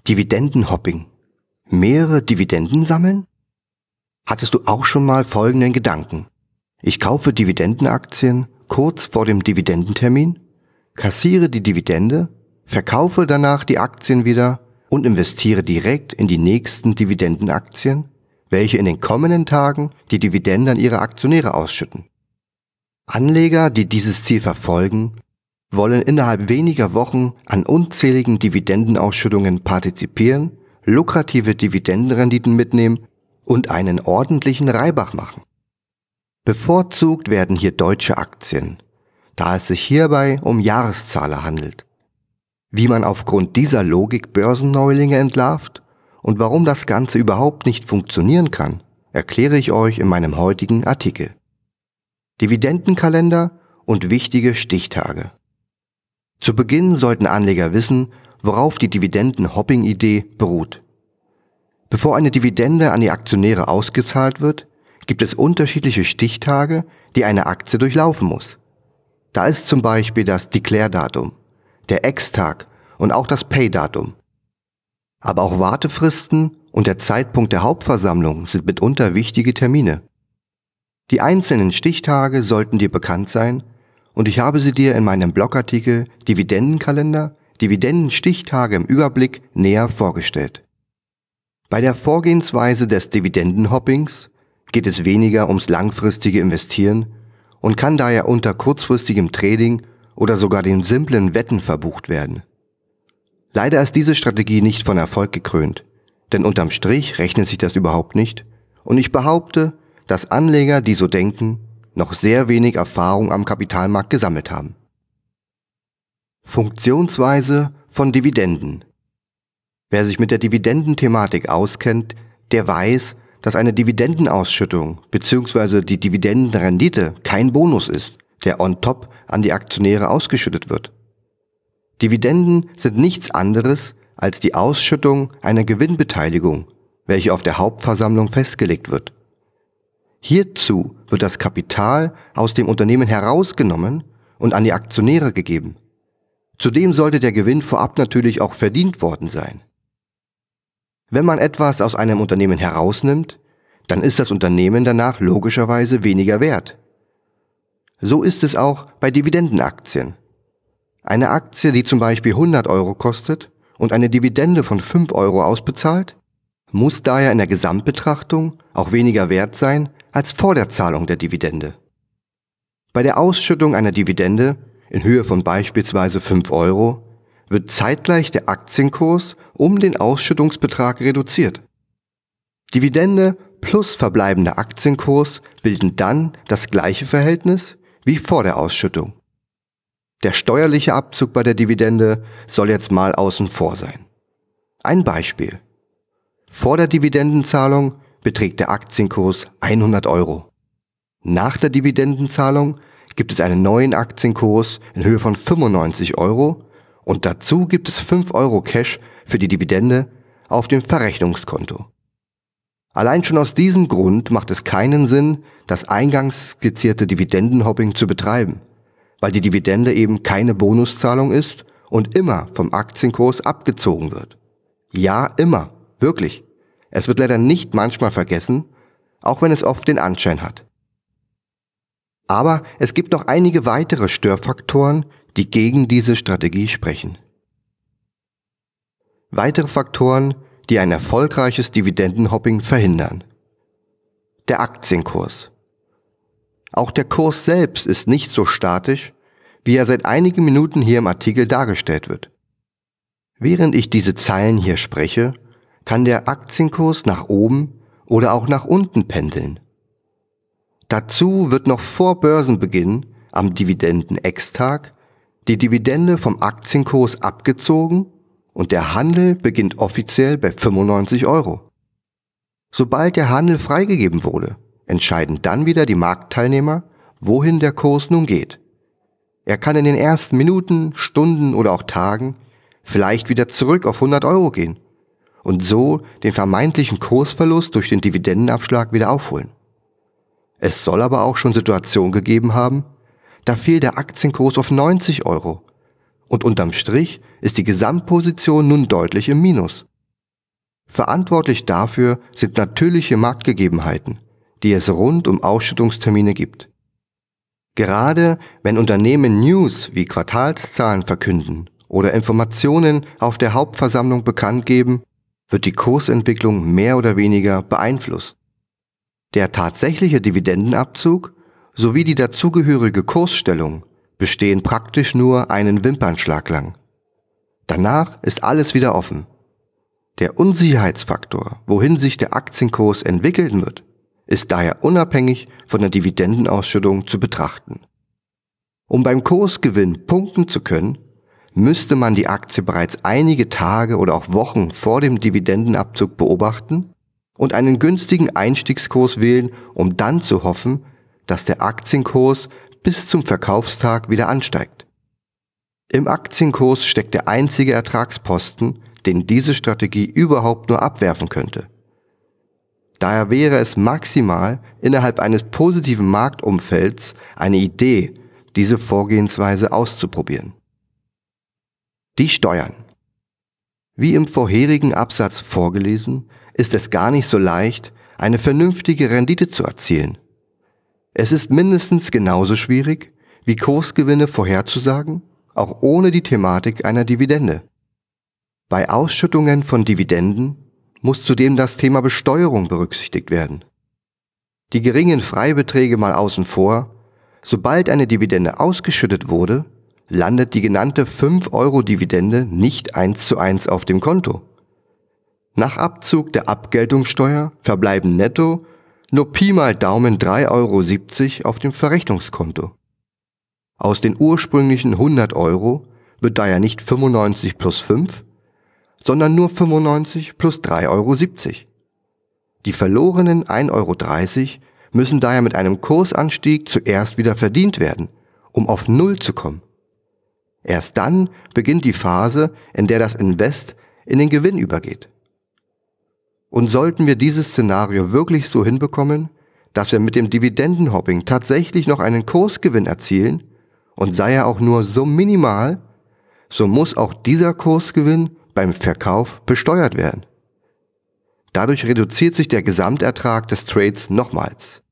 Dividendenhopping. Mehrere Dividenden sammeln? Hattest du auch schon mal folgenden Gedanken? Ich kaufe Dividendenaktien kurz vor dem Dividendentermin, kassiere die Dividende, verkaufe danach die Aktien wieder und investiere direkt in die nächsten Dividendenaktien, welche in den kommenden Tagen die Dividende an ihre Aktionäre ausschütten. Anleger, die dieses Ziel verfolgen, wollen innerhalb weniger Wochen an unzähligen Dividendenausschüttungen partizipieren, lukrative Dividendenrenditen mitnehmen und einen ordentlichen Reibach machen. Bevorzugt werden hier deutsche Aktien, da es sich hierbei um Jahreszahler handelt. Wie man aufgrund dieser Logik Börsenneulinge entlarvt und warum das Ganze überhaupt nicht funktionieren kann, erkläre ich euch in meinem heutigen Artikel. Dividendenkalender und wichtige Stichtage. Zu Beginn sollten Anleger wissen, worauf die Dividendenhopping-Idee beruht. Bevor eine Dividende an die Aktionäre ausgezahlt wird, gibt es unterschiedliche Stichtage, die eine Aktie durchlaufen muss. Da ist zum Beispiel das Declare-Datum, der Ex-Tag und auch das Pay-Datum. Aber auch Wartefristen und der Zeitpunkt der Hauptversammlung sind mitunter wichtige Termine. Die einzelnen Stichtage sollten dir bekannt sein und ich habe sie dir in meinem Blogartikel Dividendenkalender, Dividendenstichtage im Überblick näher vorgestellt. Bei der Vorgehensweise des Dividendenhoppings geht es weniger ums langfristige Investieren und kann daher unter kurzfristigem Trading oder sogar den simplen Wetten verbucht werden. Leider ist diese Strategie nicht von Erfolg gekrönt, denn unterm Strich rechnet sich das überhaupt nicht und ich behaupte, dass Anleger, die so denken, noch sehr wenig Erfahrung am Kapitalmarkt gesammelt haben. Funktionsweise von Dividenden. Wer sich mit der Dividendenthematik auskennt, der weiß, dass eine Dividendenausschüttung bzw. die Dividendenrendite kein Bonus ist, der on top an die Aktionäre ausgeschüttet wird. Dividenden sind nichts anderes als die Ausschüttung einer Gewinnbeteiligung, welche auf der Hauptversammlung festgelegt wird. Hierzu wird das Kapital aus dem Unternehmen herausgenommen und an die Aktionäre gegeben. Zudem sollte der Gewinn vorab natürlich auch verdient worden sein. Wenn man etwas aus einem Unternehmen herausnimmt, dann ist das Unternehmen danach logischerweise weniger wert. So ist es auch bei Dividendenaktien. Eine Aktie, die zum Beispiel 100 Euro kostet und eine Dividende von 5 Euro ausbezahlt, muss daher in der Gesamtbetrachtung auch weniger wert sein als vor der Zahlung der Dividende. Bei der Ausschüttung einer Dividende in Höhe von beispielsweise 5 Euro wird zeitgleich der Aktienkurs um den Ausschüttungsbetrag reduziert. Dividende plus verbleibender Aktienkurs bilden dann das gleiche Verhältnis wie vor der Ausschüttung. Der steuerliche Abzug bei der Dividende soll jetzt mal außen vor sein. Ein Beispiel. Vor der Dividendenzahlung beträgt der Aktienkurs 100 Euro. Nach der Dividendenzahlung gibt es einen neuen Aktienkurs in Höhe von 95 Euro und dazu gibt es 5 Euro Cash für die Dividende auf dem Verrechnungskonto. Allein schon aus diesem Grund macht es keinen Sinn, das eingangs skizzierte Dividendenhopping zu betreiben, weil die Dividende eben keine Bonuszahlung ist und immer vom Aktienkurs abgezogen wird. Ja, immer, wirklich. Es wird leider nicht manchmal vergessen, auch wenn es oft den Anschein hat. Aber es gibt noch einige weitere Störfaktoren, die gegen diese Strategie sprechen. Weitere Faktoren, die ein erfolgreiches Dividendenhopping verhindern. Der Aktienkurs. Auch der Kurs selbst ist nicht so statisch, wie er seit einigen Minuten hier im Artikel dargestellt wird. Während ich diese Zeilen hier spreche, kann der Aktienkurs nach oben oder auch nach unten pendeln. Dazu wird noch vor Börsenbeginn am Dividenden-Ex-Tag die Dividende vom Aktienkurs abgezogen und der Handel beginnt offiziell bei 95 Euro. Sobald der Handel freigegeben wurde, entscheiden dann wieder die Marktteilnehmer, wohin der Kurs nun geht. Er kann in den ersten Minuten, Stunden oder auch Tagen vielleicht wieder zurück auf 100 Euro gehen und so den vermeintlichen Kursverlust durch den Dividendenabschlag wieder aufholen. Es soll aber auch schon Situationen gegeben haben, da fiel der Aktienkurs auf 90 Euro und unterm Strich ist die Gesamtposition nun deutlich im Minus. Verantwortlich dafür sind natürliche Marktgegebenheiten, die es rund um Ausschüttungstermine gibt. Gerade wenn Unternehmen News wie Quartalszahlen verkünden oder Informationen auf der Hauptversammlung bekannt geben, wird die Kursentwicklung mehr oder weniger beeinflusst. Der tatsächliche Dividendenabzug sowie die dazugehörige Kursstellung bestehen praktisch nur einen Wimpernschlag lang. Danach ist alles wieder offen. Der Unsicherheitsfaktor, wohin sich der Aktienkurs entwickeln wird, ist daher unabhängig von der Dividendenausschüttung zu betrachten. Um beim Kursgewinn punkten zu können, müsste man die Aktie bereits einige Tage oder auch Wochen vor dem Dividendenabzug beobachten und einen günstigen Einstiegskurs wählen, um dann zu hoffen, dass der Aktienkurs bis zum Verkaufstag wieder ansteigt. Im Aktienkurs steckt der einzige Ertragsposten, den diese Strategie überhaupt nur abwerfen könnte. Daher wäre es maximal innerhalb eines positiven Marktumfelds eine Idee, diese Vorgehensweise auszuprobieren. Die Steuern. Wie im vorherigen Absatz vorgelesen, ist es gar nicht so leicht, eine vernünftige Rendite zu erzielen. Es ist mindestens genauso schwierig, wie Kursgewinne vorherzusagen, auch ohne die Thematik einer Dividende. Bei Ausschüttungen von Dividenden muss zudem das Thema Besteuerung berücksichtigt werden. Die geringen Freibeträge mal außen vor, sobald eine Dividende ausgeschüttet wurde, landet die genannte 5-Euro-Dividende nicht 1:1 auf dem Konto. Nach Abzug der Abgeltungssteuer verbleiben netto nur Pi mal Daumen 3,70 € auf dem Verrechnungskonto. Aus den ursprünglichen 100 Euro wird daher nicht 95 plus 5, sondern nur 95 plus 3,70 €. Die verlorenen 1,30 € müssen daher mit einem Kursanstieg zuerst wieder verdient werden, um auf Null zu kommen. Erst dann beginnt die Phase, in der das Invest in den Gewinn übergeht. Und sollten wir dieses Szenario wirklich so hinbekommen, dass wir mit dem Dividendenhopping tatsächlich noch einen Kursgewinn erzielen, und sei er auch nur so minimal, so muss auch dieser Kursgewinn beim Verkauf besteuert werden. Dadurch reduziert sich der Gesamtertrag des Trades nochmals.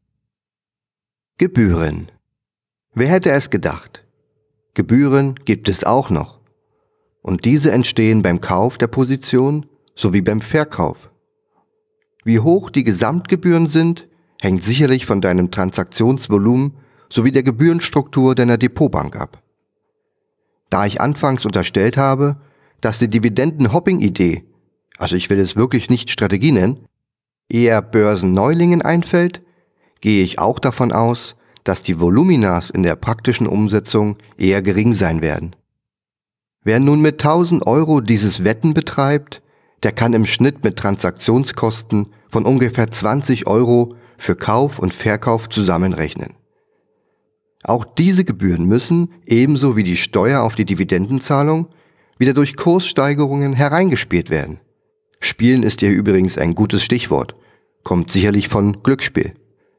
Gebühren. Wer hätte es gedacht? Gebühren gibt es auch noch. Und diese entstehen beim Kauf der Position sowie beim Verkauf. Wie hoch die Gesamtgebühren sind, hängt sicherlich von deinem Transaktionsvolumen sowie der Gebührenstruktur deiner Depotbank ab. Da ich anfangs unterstellt habe, dass die Dividenden-Hopping-Idee, also ich will es wirklich nicht Strategie nennen, eher Börsenneulingen einfällt, gehe ich auch davon aus, dass die Voluminas in der praktischen Umsetzung eher gering sein werden. Wer nun mit 1000 Euro dieses Wetten betreibt, der kann im Schnitt mit Transaktionskosten von ungefähr 20 Euro für Kauf und Verkauf zusammenrechnen. Auch diese Gebühren müssen, ebenso wie die Steuer auf die Dividendenzahlung, wieder durch Kurssteigerungen hereingespielt werden. Spielen ist hier übrigens ein gutes Stichwort, kommt sicherlich von Glücksspiel.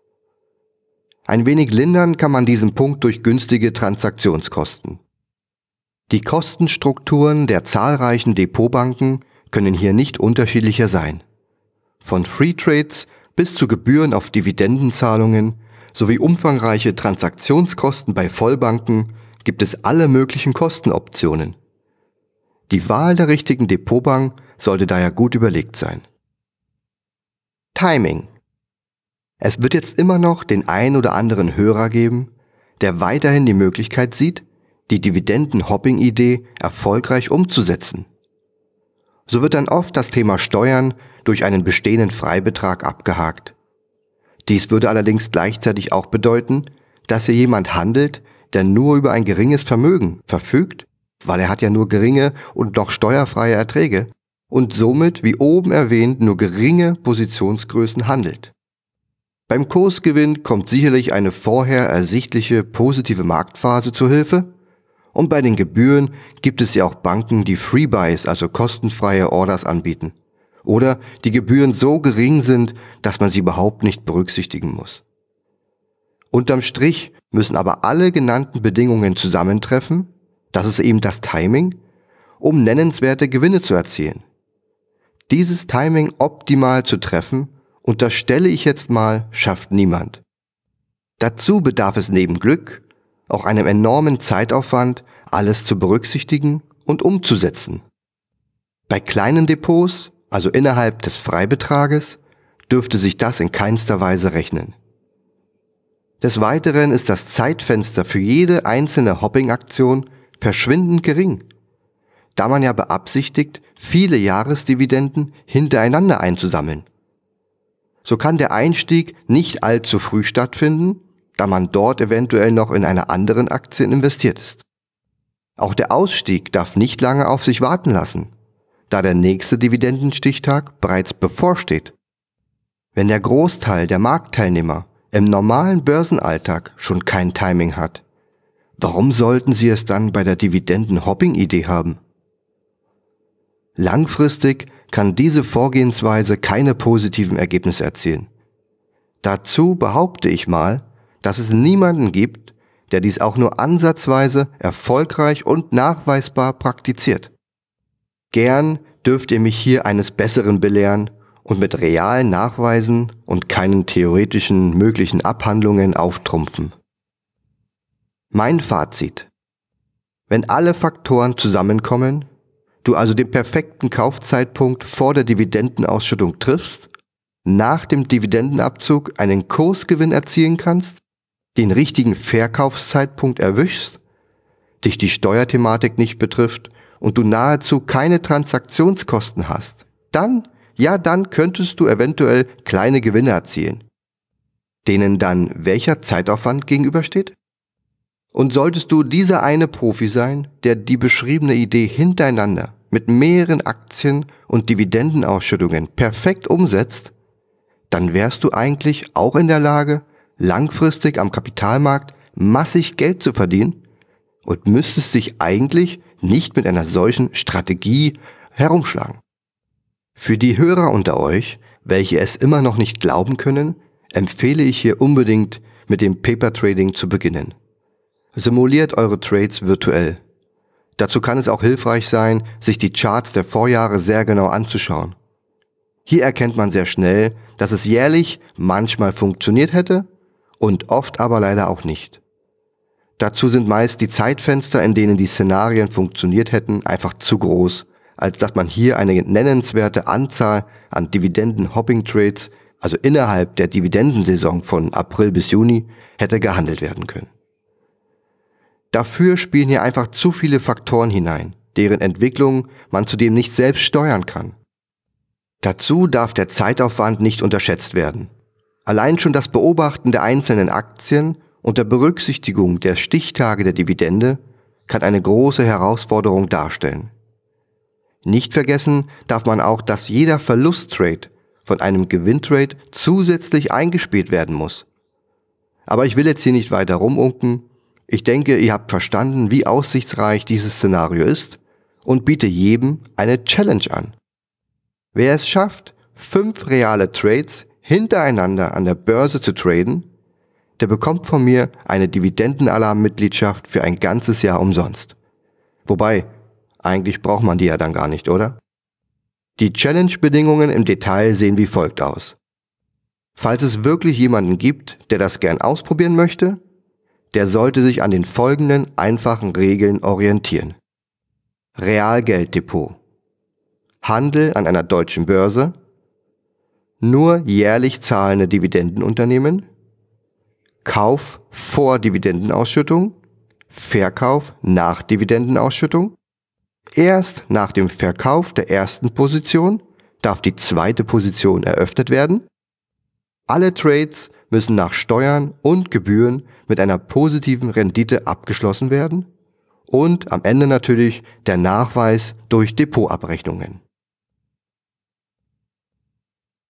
Ein wenig lindern kann man diesen Punkt durch günstige Transaktionskosten. Die Kostenstrukturen der zahlreichen Depotbanken können hier nicht unterschiedlicher sein. Von Free Trades bis zu Gebühren auf Dividendenzahlungen sowie umfangreiche Transaktionskosten bei Vollbanken gibt es alle möglichen Kostenoptionen. Die Wahl der richtigen Depotbank sollte daher gut überlegt sein. Timing. Es wird jetzt immer noch den ein oder anderen Hörer geben, der weiterhin die Möglichkeit sieht, die Dividenden-Hopping-Idee erfolgreich umzusetzen. So wird dann oft das Thema Steuern durch einen bestehenden Freibetrag abgehakt. Dies würde allerdings gleichzeitig auch bedeuten, dass hier jemand handelt, der nur über ein geringes Vermögen verfügt, weil er hat ja nur geringe und noch steuerfreie Erträge und somit, wie oben erwähnt, nur geringe Positionsgrößen handelt. Beim Kursgewinn kommt sicherlich eine vorher ersichtliche positive Marktphase zu Hilfe und bei den Gebühren gibt es ja auch Banken, die Freebuys, also kostenfreie Orders anbieten oder die Gebühren so gering sind, dass man sie überhaupt nicht berücksichtigen muss. Unterm Strich müssen aber alle genannten Bedingungen zusammentreffen, das ist eben das Timing, um nennenswerte Gewinne zu erzielen. Dieses Timing optimal zu treffen, unterstelle ich jetzt mal, schafft niemand. Dazu bedarf es neben Glück auch einem enormen Zeitaufwand, alles zu berücksichtigen und umzusetzen. Bei kleinen Depots, also innerhalb des Freibetrages, dürfte sich das in keinster Weise rechnen. Des Weiteren ist das Zeitfenster für jede einzelne Hopping-Aktion verschwindend gering, da man ja beabsichtigt, viele Jahresdividenden hintereinander einzusammeln. So kann der Einstieg nicht allzu früh stattfinden, da man dort eventuell noch in einer anderen Aktie investiert ist. Auch der Ausstieg darf nicht lange auf sich warten lassen, da der nächste Dividendenstichtag bereits bevorsteht. Wenn der Großteil der Marktteilnehmer im normalen Börsenalltag schon kein Timing hat, warum sollten sie es dann bei der Dividenden-Hopping-Idee haben? Langfristig kann diese Vorgehensweise keine positiven Ergebnisse erzielen. Dazu behaupte ich mal, dass es niemanden gibt, der dies auch nur ansatzweise erfolgreich und nachweisbar praktiziert. Gern dürft ihr mich hier eines Besseren belehren und mit realen Nachweisen und keinen theoretischen möglichen Abhandlungen auftrumpfen. Mein Fazit: Wenn alle Faktoren zusammenkommen, du also den perfekten Kaufzeitpunkt vor der Dividendenausschüttung triffst, nach dem Dividendenabzug einen Kursgewinn erzielen kannst, den richtigen Verkaufszeitpunkt erwischst, dich die Steuerthematik nicht betrifft und du nahezu keine Transaktionskosten hast, dann könntest du eventuell kleine Gewinne erzielen, denen dann welcher Zeitaufwand gegenübersteht? Und solltest du dieser eine Profi sein, der die beschriebene Idee hintereinander mit mehreren Aktien und Dividendenausschüttungen perfekt umsetzt, dann wärst du eigentlich auch in der Lage, langfristig am Kapitalmarkt massig Geld zu verdienen und müsstest dich eigentlich nicht mit einer solchen Strategie herumschlagen. Für die Hörer unter euch, welche es immer noch nicht glauben können, empfehle ich hier unbedingt mit dem Paper Trading zu beginnen. Simuliert eure Trades virtuell. Dazu kann es auch hilfreich sein, sich die Charts der Vorjahre sehr genau anzuschauen. Hier erkennt man sehr schnell, dass es jährlich manchmal funktioniert hätte und oft aber leider auch nicht. Dazu sind meist die Zeitfenster, in denen die Szenarien funktioniert hätten, einfach zu groß, als dass man hier eine nennenswerte Anzahl an Dividenden-Hopping-Trades, also innerhalb der Dividendensaison von April bis Juni, hätte gehandelt werden können. Dafür spielen hier einfach zu viele Faktoren hinein, deren Entwicklung man zudem nicht selbst steuern kann. Dazu darf der Zeitaufwand nicht unterschätzt werden. Allein schon das Beobachten der einzelnen Aktien unter Berücksichtigung der Stichtage der Dividende kann eine große Herausforderung darstellen. Nicht vergessen darf man auch, dass jeder Verlusttrade von einem Gewinntrade zusätzlich eingespielt werden muss. Aber ich will jetzt hier nicht weiter rumunken. Ich denke, ihr habt verstanden, wie aussichtsreich dieses Szenario ist und biete jedem eine Challenge an. Wer es schafft, 5 reale Trades hintereinander an der Börse zu traden, der bekommt von mir eine Dividendenalarm-Mitgliedschaft für ein ganzes Jahr umsonst. Wobei, eigentlich braucht man die ja dann gar nicht, oder? Die Challenge-Bedingungen im Detail sehen wie folgt aus. Falls es wirklich jemanden gibt, der das gern ausprobieren möchte, der sollte sich an den folgenden einfachen Regeln orientieren. Realgelddepot. Handel an einer deutschen Börse. Nur jährlich zahlende Dividendenunternehmen. Kauf vor Dividendenausschüttung. Verkauf nach Dividendenausschüttung. Erst nach dem Verkauf der ersten Position darf die zweite Position eröffnet werden. Alle Trades müssen nach Steuern und Gebühren mit einer positiven Rendite abgeschlossen werden und am Ende natürlich der Nachweis durch Depotabrechnungen.